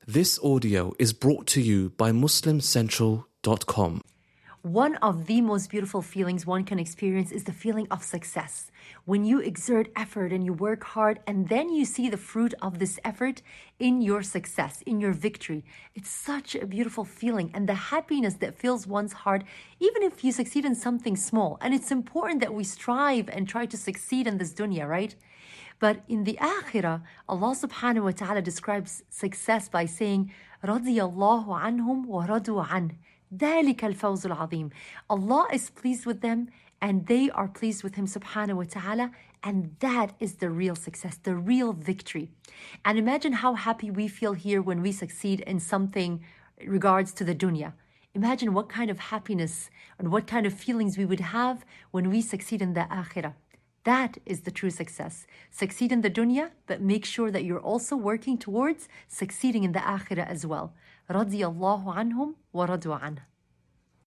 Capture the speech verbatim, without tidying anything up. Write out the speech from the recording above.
This audio is brought to you by muslim central dot com. One of the most beautiful feelings one can experience is the feeling of success. When you exert effort and you work hard and then you see the fruit of this effort in your success, in your victory. It's such a beautiful feeling, and the happiness that fills one's heart, even if you succeed in something small. And it's important that we strive and try to succeed in this dunya, right? But in the akhirah, Allah subhanahu wa ta'ala describes success by saying, رَضِيَ اللَّهُ عَنْهُمْ وَرَضُوا عَنْهُ ذَلِكَ الْفَوْزُ الْعَظِيمُ. Allah is pleased with them and they are pleased with Him subhanahu wa ta'ala, and that is the real success, the real victory. And imagine how happy we feel here when we succeed in something in regards to the dunya. Imagine what kind of happiness and what kind of feelings we would have when we succeed in the akhirah. That is the true success. Succeed in the dunya, but make sure that you're also working towards succeeding in the akhirah as well. رَضِيَ اللَّهُ عَنْهُمْ وَرَضُوا عَنْهُ.